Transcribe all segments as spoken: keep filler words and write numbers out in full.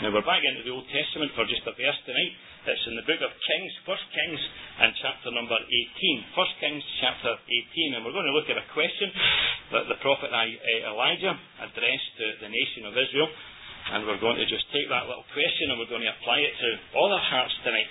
Now we're back into the Old Testament for just a verse tonight. It's in the book of Kings, First Kings, and chapter number eighteen. First Kings, chapter eighteen. And we're going to look at a question that the prophet Elijah addressed to the nation of Israel. And we're going to just take that little question and we're going to apply it to all our hearts tonight.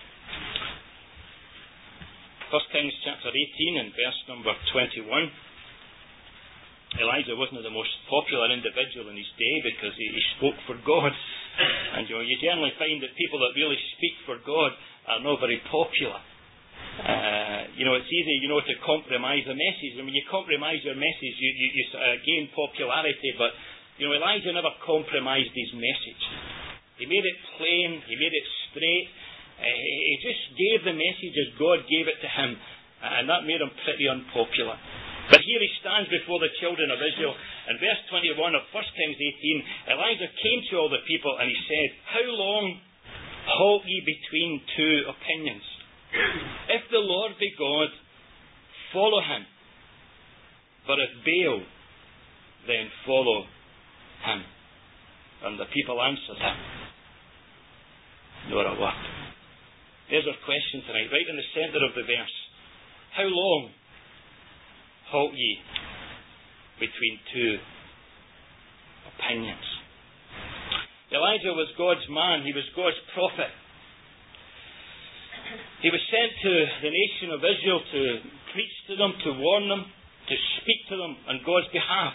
First Kings, chapter eighteen, and verse number twenty-one. Elijah wasn't the most popular individual in his day because he, he spoke for God. And you know, you generally find that people that really speak for God are not very popular. Uh, you know, it's easy, you know, to compromise a message. And when you compromise your message, you, you, you uh, gain popularity. But, you know, Elijah never compromised his message. He made it plain. He made it straight. Uh, he just gave the message as God gave it to him. And that made him pretty unpopular. But here he stands before the children of Israel. In verse twenty-one of First Kings eighteen, Elijah came to all the people and he said, "How long halt ye between two opinions? If the Lord be God, follow him. But if Baal, then follow him." And the people answered him, "Not a word." There's our question tonight, right in the centre of the verse. How long halt ye between two opinions? Elijah was God's man. He was God's prophet. He was sent to the nation of Israel to preach to them, to warn them, to speak to them on God's behalf.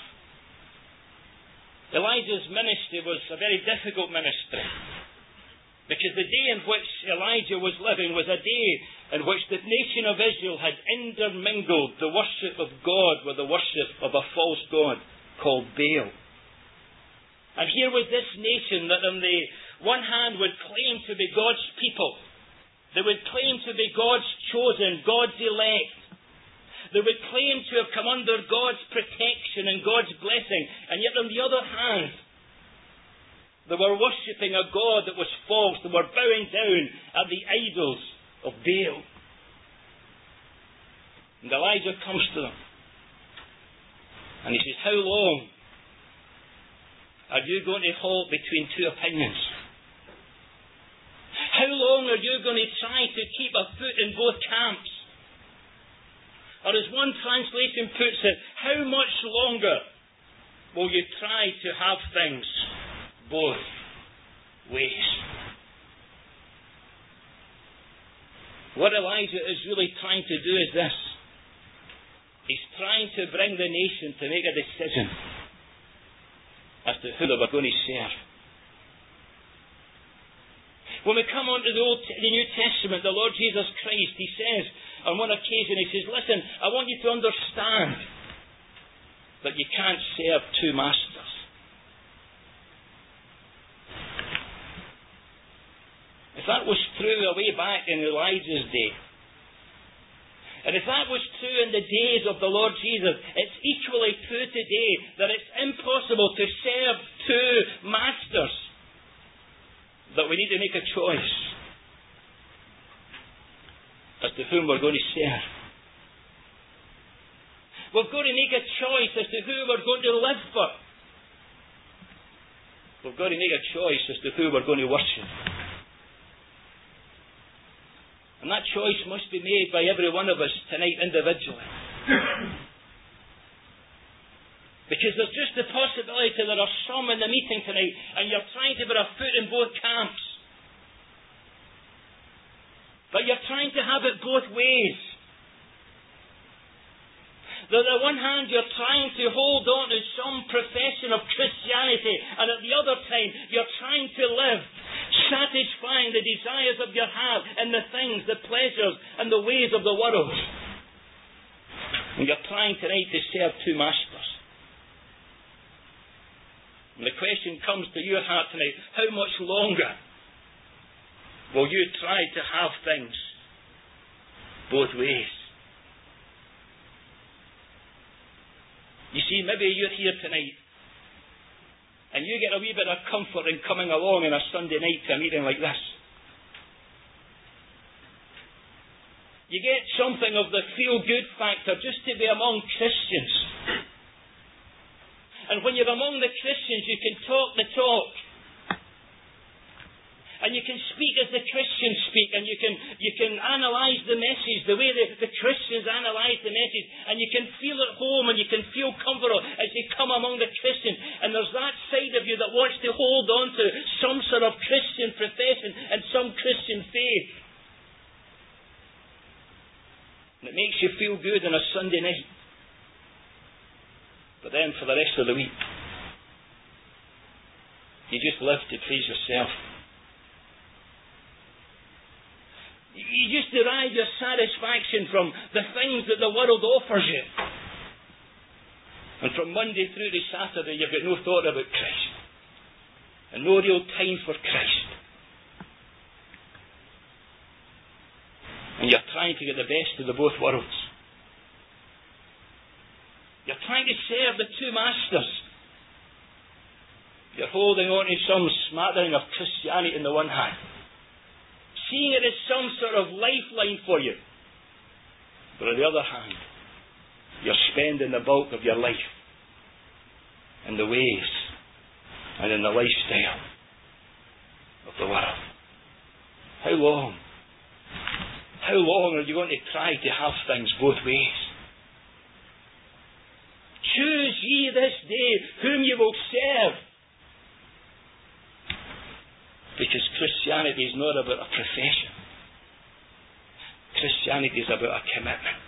Elijah's ministry was a very difficult ministry, because the day in which Elijah was living was a day in which the nation of Israel had intermingled the worship of God with the worship of a false god called Baal. And here was this nation that on the one hand would claim to be God's people. They would claim to be God's chosen, God's elect. They would claim to have come under God's protection and God's blessing. And yet on the other hand, they were worshipping a god that was false. They were bowing down at the idols of Baal. And Elijah comes to them. And he says, "How long are you going to halt between two opinions? How long are you going to try to keep a foot in both camps?" Or as one translation puts it, "How much longer will you try to have things both ways?" What Elijah is really trying to do is this. He's trying to bring the nation to make a decision as to who they were going to serve. When we come on to the, Old, the New Testament, the Lord Jesus Christ, He says on one occasion, He says, "Listen, I want you to understand that you can't serve two masters." If that was true way back in Elijah's day, and if that was true in the days of the Lord Jesus, it's equally true today that it's impossible to serve two masters. That we need to make a choice as to whom we're going to serve. We've got to make a choice as to who we're going to live for. We've got to make a choice as to who we're going to worship. And that choice must be made by every one of us tonight individually. Because there's just the possibility that there are some in the meeting tonight and you're trying to put a foot in both camps. But you're trying to have it both ways. That on the one hand you're trying to hold on to some profession of Christianity, and at the other time you're trying to live satisfying the desires of your heart and the things, the pleasures and the ways of the world. And you're trying tonight to serve two masters. And the question comes to your heart tonight, how much longer will you try to have things both ways? You see, maybe you're here tonight and you get a wee bit of comfort in coming along on a Sunday night to a meeting like this. You get something of the feel-good factor just to be among Christians. And when you're among the Christians, you can talk the talk. And you can speak as the Christians speak, and you can you can analyse the message the way the, the Christians analyse the message, and you can feel at home and you can feel comfortable as you come among the Christians. And there's that side of you that wants to hold on to some sort of Christian profession and some Christian faith. And it makes you feel good on a Sunday night. But then for the rest of the week, you just live to please yourself. You just derive your satisfaction from the things that the world offers you. And from Monday through to Saturday, you've got no thought about Christ. And no real time for Christ. And you're trying to get the best of the both worlds. You're trying to serve the two masters. You're holding on to some smattering of Christianity in the one hand, seeing it as some sort of lifeline for you. But on the other hand, you're spending the bulk of your life in the ways and in the lifestyle of the world. How long? How long are you going to try to have things both ways? Choose ye this day whom you will serve. Because Christianity is not about a profession. Christianity is about a commitment.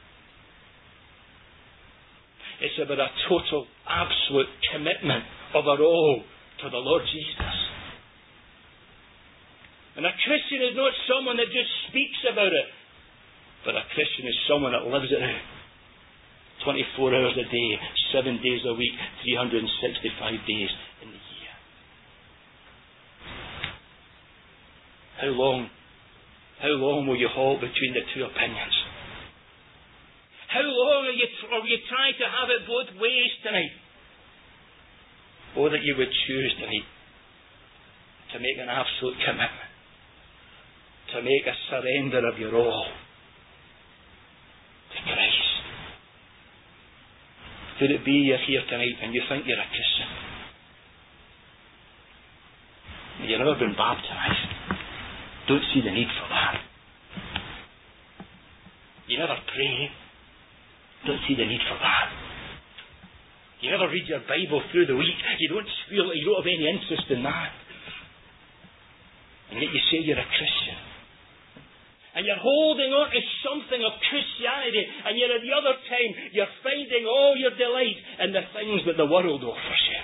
It's about a total, absolute commitment of our all to the Lord Jesus. And a Christian is not someone that just speaks about it, but a Christian is someone that lives it out. twenty-four hours a day, seven days a week, three hundred sixty-five days in the year. How long, how long will you halt between the two opinions? How long are you, are you trying to have it both ways tonight? Oh, that you would choose tonight to make an absolute commitment, to make a surrender of your all to Christ. Could it be you're here tonight and you think you're a Christian? You've never been baptized. Don't see the need for that. You never pray. Don't see the need for that. You never read your Bible through the week. You don't feel like you don't have any interest in that. And yet you say you're a Christian. And you're holding on to something of Christianity, and yet at the other time you're finding all your delight in the things that the world offers you.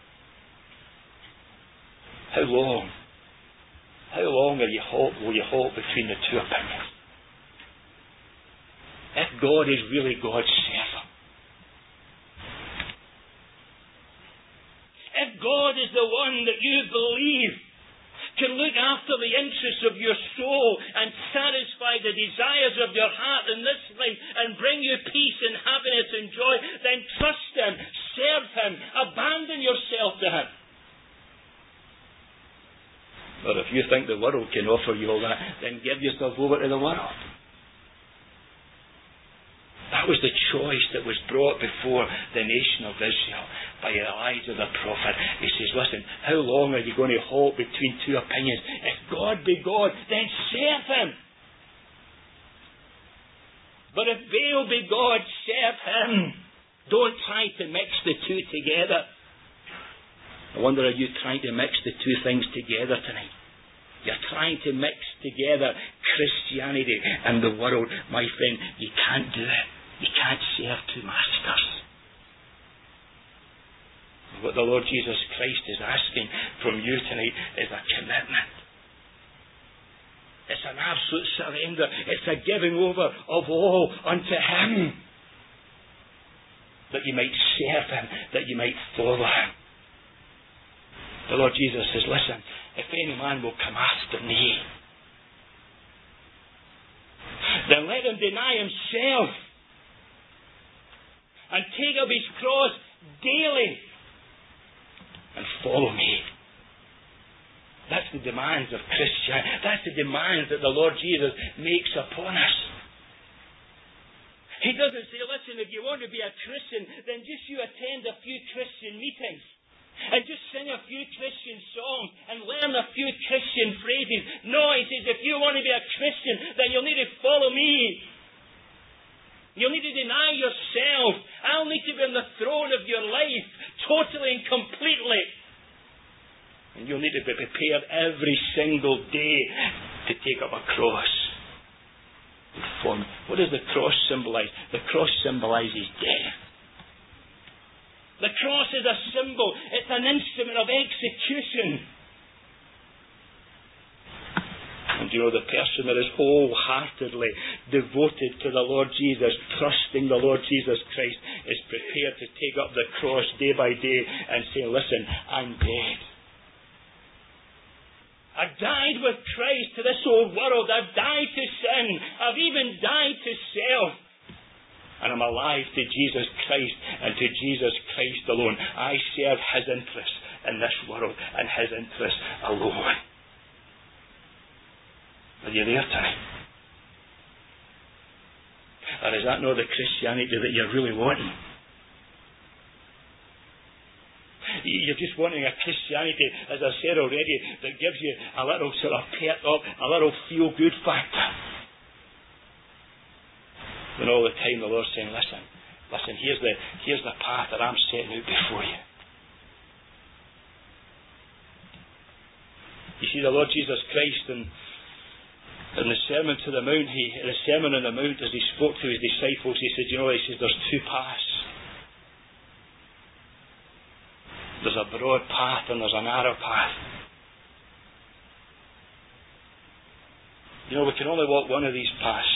How long? How long are you halt, will you halt between the two opinions? If God is really God's servant, if God is the one that you believe can look after the interests of your soul and satisfy the desires of your heart in this life and bring you peace and happiness and joy, then trust Him, serve Him, abandon yourself to Him. But if you think the world can offer you all that, then give yourself over to the world. That was the choice that was brought before the nation of Israel by Elijah the prophet. He says, listen, how long are you going to halt between two opinions? If God be God, then serve Him. But if Baal be God, serve Him. Don't try to mix the two together. I wonder, are you trying to mix the two things together tonight? You're trying to mix together Christianity and the world. My friend, you can't do it. You can't serve two masters. What the Lord Jesus Christ is asking from you tonight is a commitment. It's an absolute surrender. It's a giving over of all unto Him, that you might serve Him, that you might follow Him. The Lord Jesus says, listen, if any man will come after me, then let him deny himself and take up his cross daily and follow me. That's the demands of Christianity. That's the demands that the Lord Jesus makes upon us. He doesn't say, listen, if you want to be a Christian, then just you attend a few Christian meetings and just sing a few Christian songs and learn a few Christian phrases. No, he says, if you want to be a Christian, then you'll need to follow me. You'll need to deny yourself. I'll need to be on the throne of your life, totally and completely. And you'll need to be prepared every single day to take up a cross. What does the cross symbolize? The cross symbolizes death. The cross is a symbol. It's an instrument of execution. And you know, the person that is wholeheartedly devoted to the Lord Jesus, trusting the Lord Jesus Christ, is prepared to take up the cross day by day and say, listen, I'm dead. I've died with Christ to this old world. I've died to sin. I've even died to self. And I'm alive to Jesus Christ and to Jesus Christ alone. I serve His interests in this world and His interests alone. Are you there tonight? Or is that not the Christianity that you're really wanting? You're just wanting a Christianity, as I said already, that gives you a little sort of pep up, a little feel-good factor. And all the time the Lord's saying, listen, listen, here's the, here's the path that I'm setting out before you. You see, the Lord Jesus Christ, in, in the Sermon to the Mount, he, in the Sermon on the Mount, as he spoke to his disciples, he said, you know, he says, there's two paths. There's a broad path and there's a narrow path. You know, we can only walk one of these paths.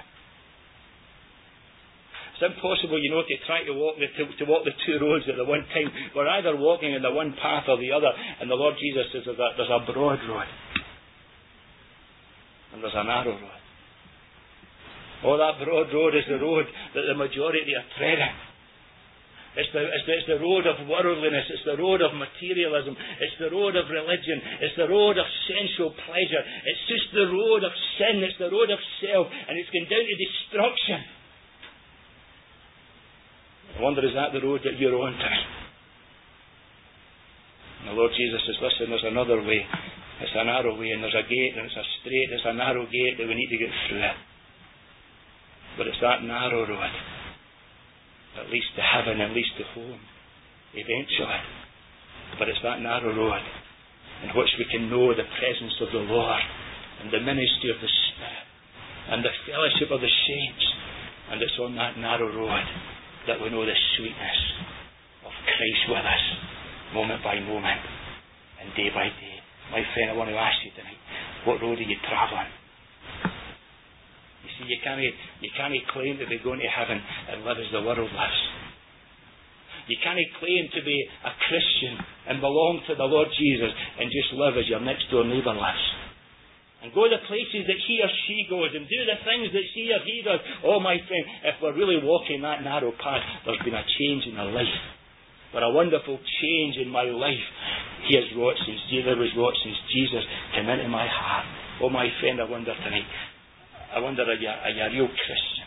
It's impossible, you know, to try to walk the, to, to walk the two roads at the one time. We're either walking in the one path or the other. And the Lord Jesus says that there's a broad road. And there's a narrow road. Oh, that broad road is the road that the majority are treading. It's the, it's, the, it's the road of worldliness. It's the road of materialism. It's the road of religion. It's the road of sensual pleasure. It's just the road of sin. It's the road of self. And it's going down to destruction. I wonder, is that the road that you're on tonight? And the Lord Jesus says, listen, there's another way. It's a narrow way, and there's a gate, and it's a straight, it's a narrow gate that we need to get through it. But it's that narrow road that leads to heaven and leads to home, eventually. But it's that narrow road in which we can know the presence of the Lord and the ministry of the Spirit and the fellowship of the saints. And it's on that narrow road that we know the sweetness of Christ with us, moment by moment and day by day. My friend, I want to ask you tonight, what road are you travelling? You see, you can't, you can't claim to be going to heaven and live as the world lives. You can't claim to be a Christian and belong to the Lord Jesus and just live as your next door neighbour lives. And go to the places that he or she goes and do the things that she or he does. Oh, my friend, if we're really walking that narrow path, there's been a change in our life. But a wonderful change in my life. He has wrought since Jesus was wrought since Jesus came into my heart. Oh, my friend, I wonder tonight, I wonder, are you, are you a real Christian?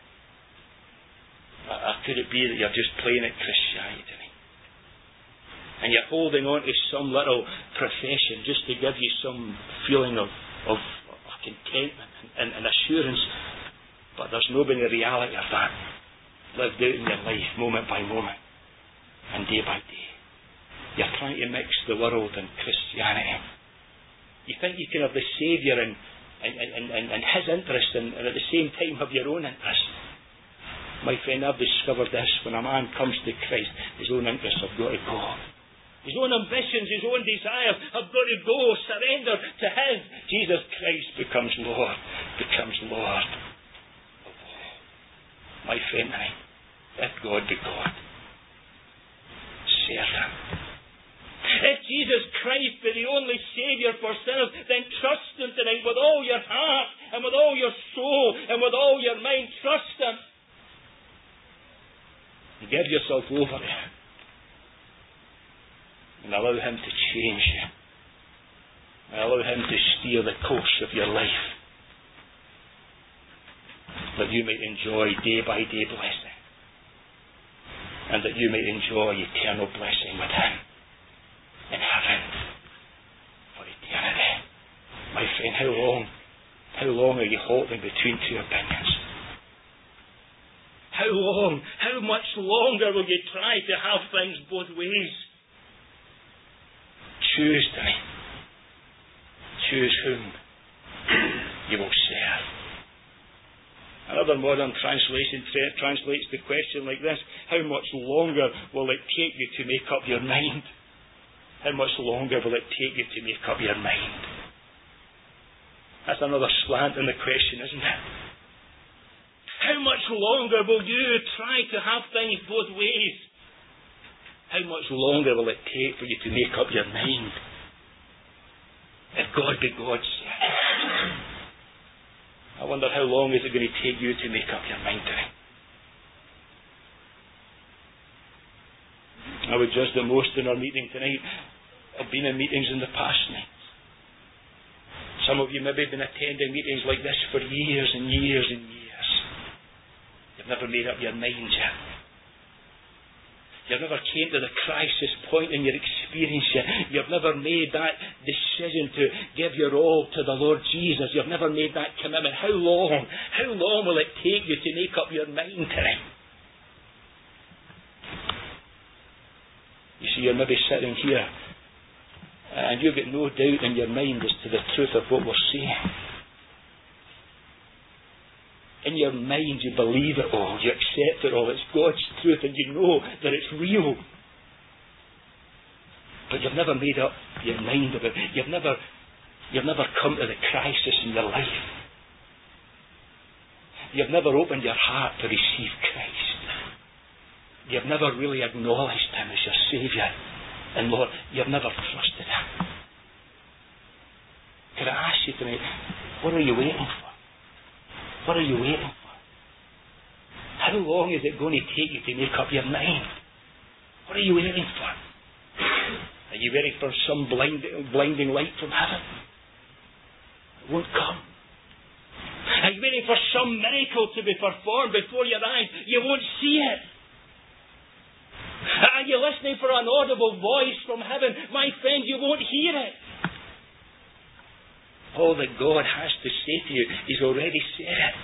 Or could it be that you're just playing at Christianity tonight? And you're holding on to some little profession just to give you some feeling of, of, of contentment and, and assurance. But there's no been the reality of that lived out in your life, moment by moment and day by day. You're trying to mix the world and Christianity. You think you can have the Saviour and And, and, and, and his interest and, and at the same time have your own interest. My friend, I've discovered this. When a man comes to Christ, his own interests have got to go. His own ambitions, his own desires have got to go. Surrender to his. Jesus Christ becomes Lord. Becomes Lord of all. My friend, let God be God. Serve him. If Jesus Christ be the only Saviour for sinners, then trust Him tonight with all your heart and with all your soul and with all your mind. Trust Him. And give yourself over to Him. And allow Him to change you. And allow Him to steer the course of your life. That you may enjoy day by day blessing. And that you may enjoy eternal blessing with Him in heaven. how long, how long are you holding between two opinions? How long, how much longer will you try to have things both ways? Choose tonight. Choose whom you will serve. Another modern translation tra- translates the question like this: how much longer will it take you to make up your mind? How much longer will it take you to make up your mind? That's another slant in the question, isn't it? How much longer will you try to have things both ways? How much longer will it take for you to make up your mind? If God be God's, I wonder how long is it going to take you to make up your mind tonight? I would judge that most in our meeting tonight have been in meetings in the past nights. Some of you maybe have been attending meetings like this for years and years and years. You've never made up your mind yet. You've never came to the crisis point in your experience yet. You've never made that decision to give your all to the Lord Jesus. You've never made that commitment. How long? How long will it take you to make up your mind tonight? You see, you're maybe sitting here and you've got no doubt in your mind as to the truth of what we're saying. In your mind you believe it all, you accept it all, it's God's truth and you know that it's real. But you've never made up your mind about it. You've never, you've never come to the crisis in your life. You've never opened your heart to receive Christ. You've never really acknowledged Him as your Saviour and Lord. You've never trusted Him. Can I ask you tonight, what are you waiting for? What are you waiting for? How long is it going to take you to make up your mind? What are you waiting for? Are you waiting for some blind, blinding light from heaven? It won't come. Are you waiting for some miracle to be performed before your eyes? You won't see it. Are you listening for an audible voice from heaven? My friend, you won't hear it. All that God has to say to you, He's already said it.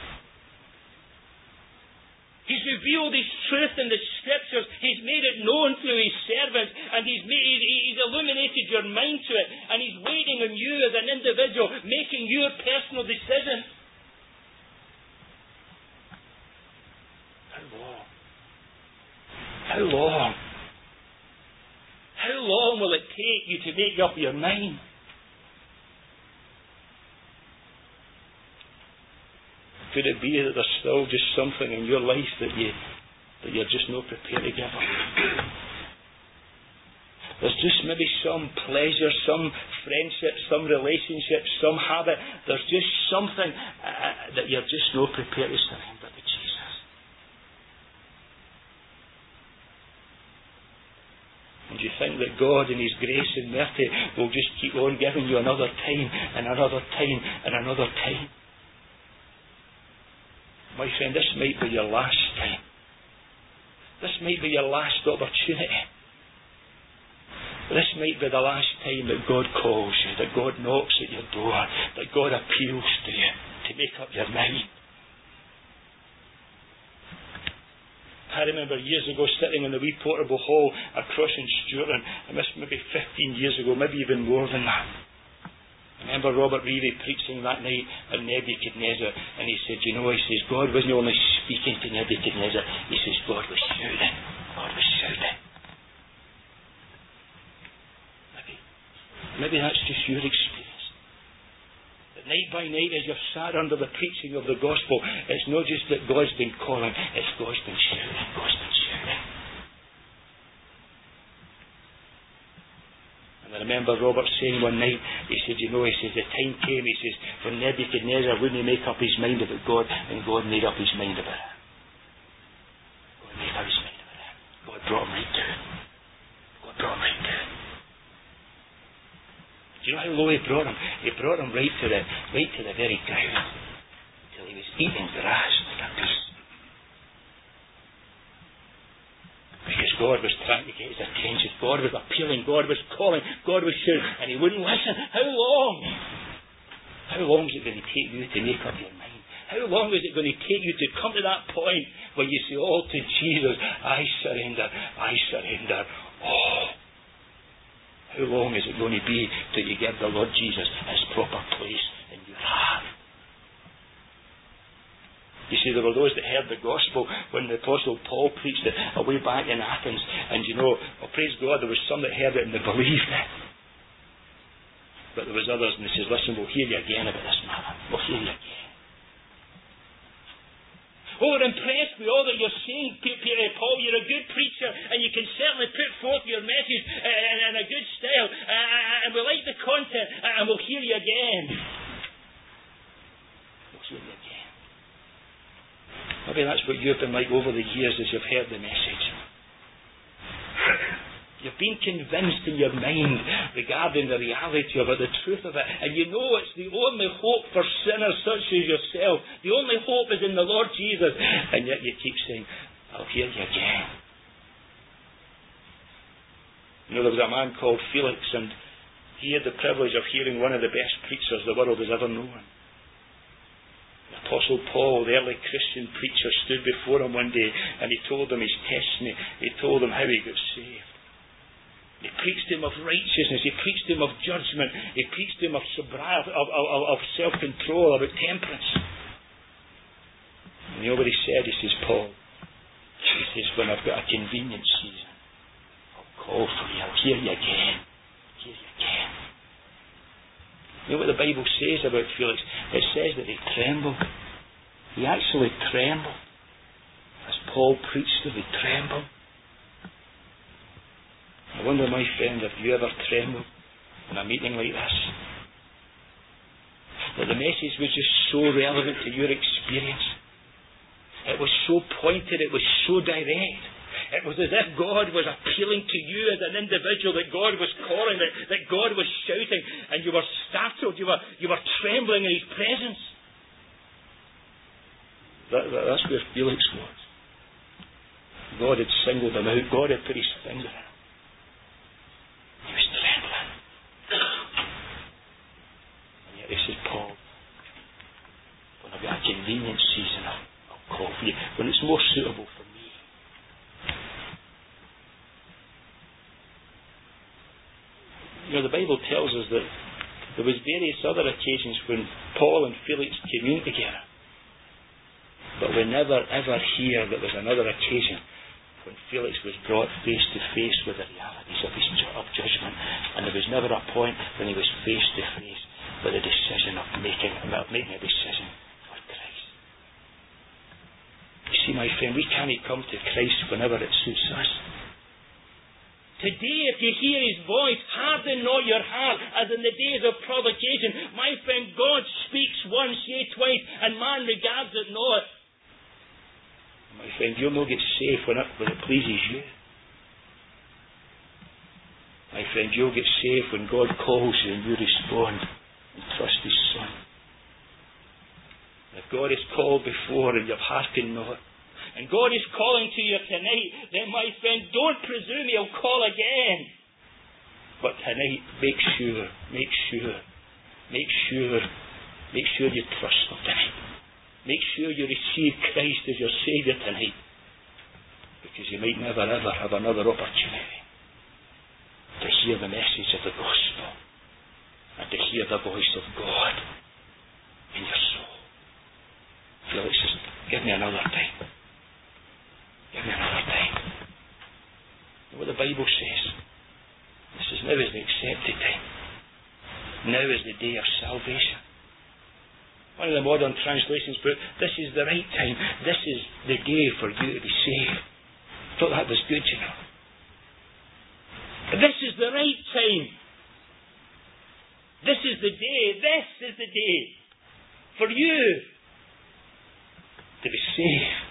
He's revealed His truth in the Scriptures. He's made it known through His servants, and He's made, He's illuminated your mind to it, and He's waiting on you as an individual, making your personal decision. How long? How long? How long will it take you to make up your mind? Could it be that there's still just something in your life that you that you're just not prepared to give up? There's just maybe some pleasure, some friendship, some relationship, some habit. There's just something uh, that you're just not prepared to surrender to Jesus. And you think that God in His grace and mercy will just keep on giving you another time and another time and another time. My friend, this might be your last time. This might be your last opportunity. This might be the last time that God calls you, that God knocks at your door, that God appeals to you to make up your mind. I remember years ago sitting in the wee portable hall across in Sturton, and this maybe fifteen years ago, maybe even more than that. I remember Robert Reevy preaching that night at Nebuchadnezzar, and he said, you know, he says, God wasn't only speaking to Nebuchadnezzar, he says, God was shouting. God was shouting. Maybe, maybe that's just your experience. That night by night, as you've sat under the preaching of the gospel, it's not just that God's been calling, it's God's been shouting. God's been shouting. And I remember Robert saying one night, he said, you know, he says, the time came, he says, when Nebuchadnezzar wouldn't make up his mind about God, and God made up his mind about it. God made up his mind about it. God brought him right to it. God brought him right to it. Do you know how low He brought him? He brought him right to the, right to the very ground, till he was eating grass like a beast. Because God was trying to get his attention. God was appealing. God was calling. God was shouting. And he wouldn't listen. How long? How long is it going to take you to make up your mind? How long is it going to take you to come to that point where you say, oh, to Jesus, I surrender, I surrender. Oh, how long is it going to be till you give the Lord Jesus his proper place in your heart? You see, there were those that heard the gospel when the Apostle Paul preached it away back in Athens. And you know, well, praise God, there was some that heard it and they believed it. But there was others, and he says, listen, we'll hear you again about this matter. We'll hear you again. Oh, we're impressed with all that you're saying, Peter, Paul. You're a good preacher, and you can certainly put forth your message in a good style. And we like the content, and we'll hear you again. We'll hear you again. Maybe that's what you've been like over the years as you've heard the message. You've been convinced in your mind regarding the reality of it, the truth of it, and you know it's the only hope for sinners such as yourself. The only hope is in the Lord Jesus, and yet you keep saying, I'll hear you again. You know, there was a man called Felix, and he had the privilege of hearing one of the best preachers the world has ever known. The Apostle Paul, the early Christian preacher, stood before him one day, and he told him his testimony. He told him how he got saved. He preached to him of righteousness. He preached to him of judgment. He preached to him of sobriety, of, of, of self-control, about temperance. And you know what he said? He says, Paul, he says, when I've got a convenient season, I'll call for you. I'll hear you again. Hear you again. You know what the Bible says about Felix? It says that he trembled. He actually trembled. As Paul preached to him, he trembled. I wonder, my friend, have you ever trembled in a meeting like this? That the message was just so relevant to your experience. It was so pointed, it was so direct. It was as if God was appealing to you as an individual, that God was calling, that, that God was shouting, and you were startled, you were, you were trembling in His presence. That, that, that's where Felix was. God had singled him out. God had put His finger in him. He was trembling. And yet he said, Paul, when I've got a convenient season, I'll, I'll call for you. When it's more suitable for me. You know, the Bible tells us that there was various other occasions when Paul and Felix communed together. But we never ever hear that there's another occasion when Felix was brought face to face with the realities of his of judgment, and there was never a point when he was face to face with the decision of making, of making a decision for Christ. You see, my friend, we can't come to Christ whenever it suits us. Today, if you hear His voice, harden not your heart, as in the days of provocation. My friend, God speaks once, yea, twice, and man regards it not. My friend, you'll not get safe when it, when it pleases you. My friend, you'll get safe when God calls you and you respond and trust His Son. If God has called before and you've hearkened not, and God is calling to you tonight, then my friend, don't presume He'll call again. But tonight, make sure, make sure, make sure, make sure you trust Him tonight. Make sure you receive Christ as your Saviour tonight, because you might never ever have another opportunity to hear the message of the gospel and to hear the voice of God in your soul. Felix says, give me another time. Give me another time. You know what the Bible says? It says, now is the accepted time. Now is the day of salvation. One of the modern translations put, this is the right time. This is the day for you to be saved. I thought that was good, you know. This is the right time. This is the day. This is the day for you to be saved.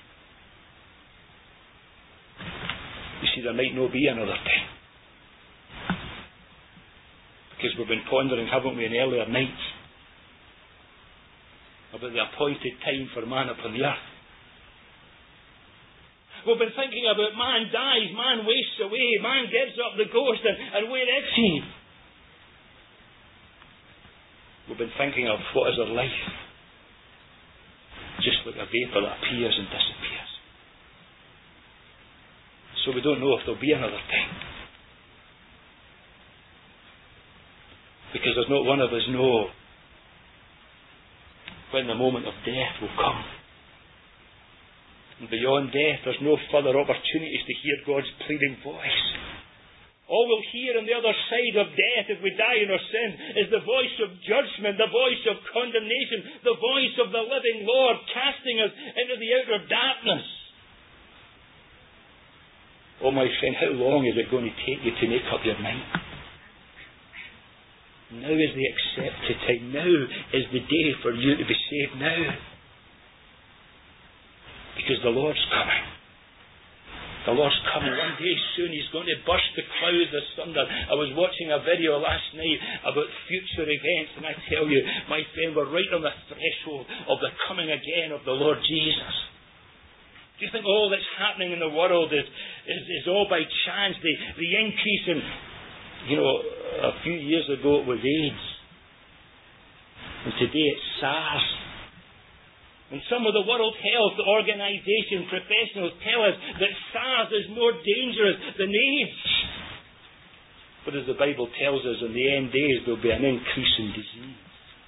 You see, there might not be another time. Because we've been pondering, haven't we, in earlier nights, about the appointed time for man upon the earth. We've been thinking about man dies, man wastes away, man gives up the ghost, and, and where is he? We've been thinking of what is our life. Just like a vapour that appears and disappears. So we don't know if there'll be another time. Because there's not one of us know when the moment of death will come. And beyond death, there's no further opportunities to hear God's pleading voice. All we'll hear on the other side of death if we die in our sin is the voice of judgment, the voice of condemnation, the voice of the living Lord casting us into the outer darkness. Oh my friend, how long is it going to take you to make up your mind? Now is the accepted time. Now is the day for you to be saved now. Because the Lord's coming. The Lord's coming one day soon. He's going to burst the clouds asunder. I was watching a video last night about future events, and I tell you, my friend, we're right on the threshold of the coming again of the Lord Jesus. Do you think all that's happening in the world is, is, is all by chance? The, the increase in, you know, a few years ago it was AIDS. And today it's SARS. And some of the World Health Organization professionals tell us that SARS is more dangerous than AIDS. But as the Bible tells us, in the end days there will be an increase in disease.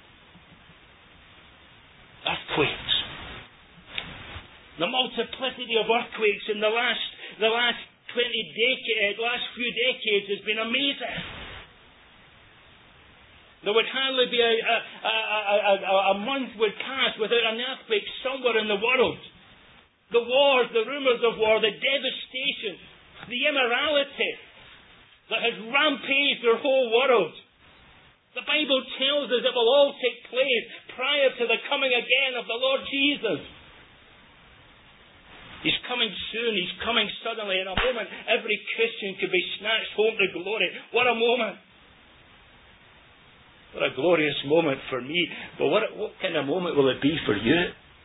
Earthquakes. The multiplicity of earthquakes in the last the last twenty decades, last few decades has been amazing. There would hardly be a, a, a, a, a month would pass without an earthquake somewhere in the world. The wars, the rumours of war, the devastation, the immorality that has rampaged their whole world. The Bible tells us it will all take place prior to the coming again of the Lord Jesus. He's coming soon. He's coming suddenly. In a moment, every Christian could be snatched home to glory. What a moment. What a glorious moment for me. But what, what kind of moment will it be for you?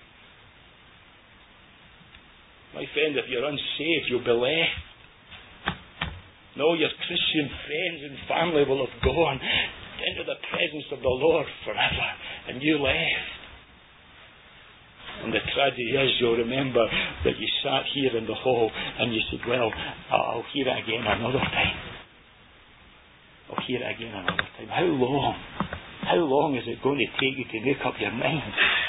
My friend, if you're unsaved, you'll be left. And all your Christian friends and family will have gone into the presence of the Lord forever. And you left. And the tragedy is, you'll remember that you sat here in the hall and you said, well, I'll hear it again another time. I'll hear it again another time. How long? How long is it going to take you to make up your mind?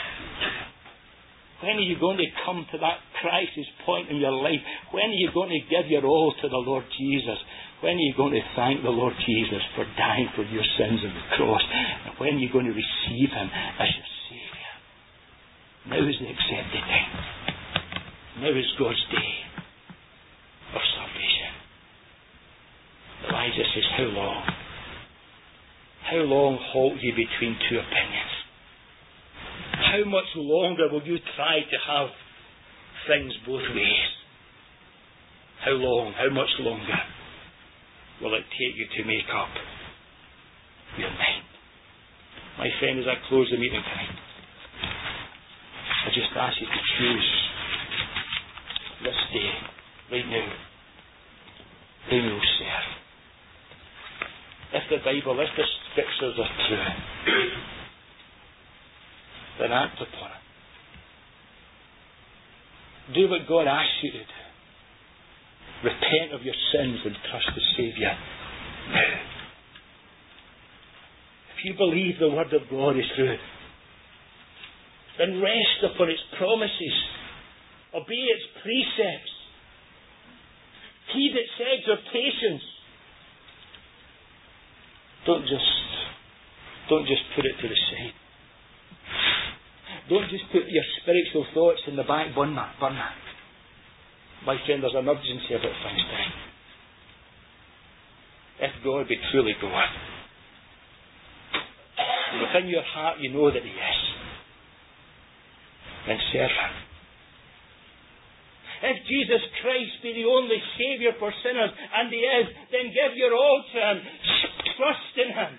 When are you going to come to that crisis point in your life? When are you going to give your all to the Lord Jesus? When are you going to thank the Lord Jesus for dying for your sins on the cross? And when are you going to receive Him as your Saviour? Now is the accepted time. Now is God's day of salvation. Elijah says, how long? How long halt ye between two opinions? How much longer will you try to have things both ways? How long, how much longer will it take you to make up your mind? My friend, as I close the meeting tonight, I just ask you to choose this day, right now, whom you will serve. If the Bible, if the Scriptures are true, then act upon it. Do what God asks you to do. Repent of your sins and trust the Saviour now. If you believe the Word of God is true, then rest upon its promises. Obey its precepts. Heed its exhortations. Don't just, don't just put it to the side. Don't just put your spiritual thoughts in the back burner. burner. My friend, there's an urgency about things now. If God be truly God, and within your heart you know that He is, then serve Him. If Jesus Christ be the only Saviour for sinners, and He is, then give your all to Him. Trust in Him.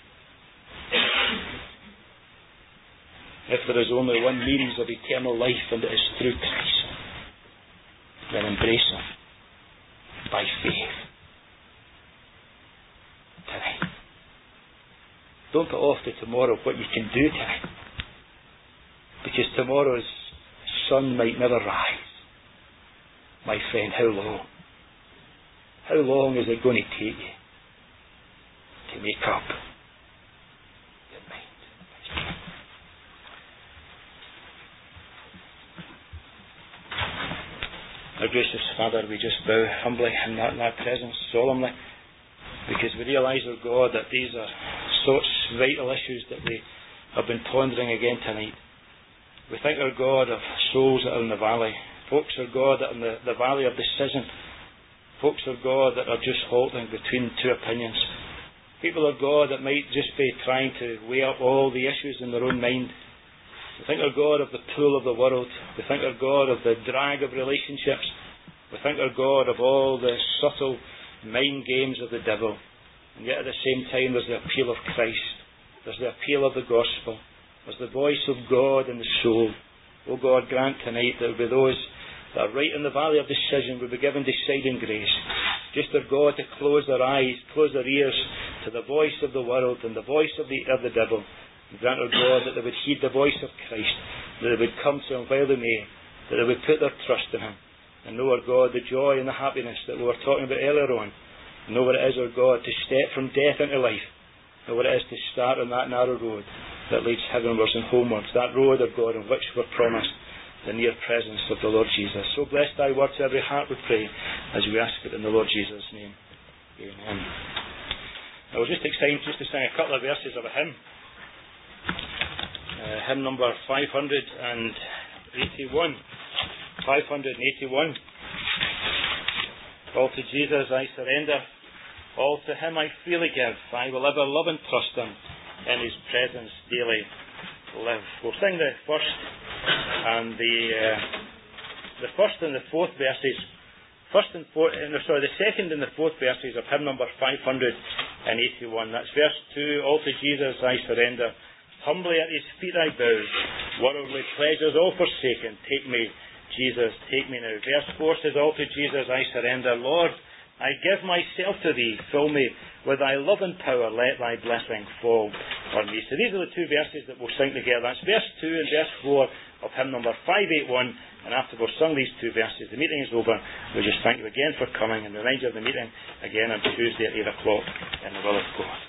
If there is only one means of eternal life, and it is through Christ, then embrace Him by faith tonight. Don't put off to tomorrow what you can do tonight. Because tomorrow's sun might never rise. My friend, how long? How long is it going to take you to make up your mind? Our gracious Father, we just bow humbly in that, in that presence, solemnly, because we realise, our God, that these are such vital issues that we have been pondering again tonight. We think, our God, of souls that are in the valley, folks, our God, that are in the, the valley of decision, folks, our God, that are just halting between two opinions, people, our God, that might just be trying to weigh up all the issues in their own mind. We think, our God, of the pull of the world. We think, our God, of the drag of relationships. We think, our God, of all the subtle mind games of the devil. And yet at the same time there's the appeal of Christ. There's the appeal of the gospel. There's the voice of God in the soul. Oh God, grant tonight that there will be those that are right in the valley of decision will be given deciding grace. Just, our God, to close their eyes, close their ears to the voice of the world and the voice of the, of the devil. And grant, our God, that they would heed the voice of Christ, that they would come to Him while they may, that they would put their trust in Him, and know, our God, the joy and the happiness that we were talking about earlier on. Know what it is, our God, to step from death into life. Know what it is to start on that narrow road that leads heavenwards and homewards. That road, our God, in which we're promised the near presence of the Lord Jesus. So bless Thy word to every heart, we pray, as we ask it in the Lord Jesus' name. Amen. I was just excited just to sing a couple of verses of a hymn. Uh, hymn number five hundred eighty-one. five hundred eighty-one. All to Jesus I surrender, all to Him I freely give. I will ever love and trust Him, in His presence daily live. We'll sing the first and the uh, the first and the fourth verses. First and fourth, no, sorry, the second and the fourth verses of hymn number five hundred eighty-one. That's verse two. All to Jesus I surrender, humbly at His feet I bow. Worldly pleasures all forsaken, take me, Jesus, take me now. Verse four says, all to Jesus I surrender. Lord, I give myself to Thee. Fill me with Thy love and power. Let Thy blessing fall on me. So these are the two verses that we'll sing together. That's verse two and verse four of hymn number five eighty-one. And after we've sung these two verses, the meeting is over. We just thank you again for coming and remind you of the meeting again on Tuesday at eight o'clock in the will of God.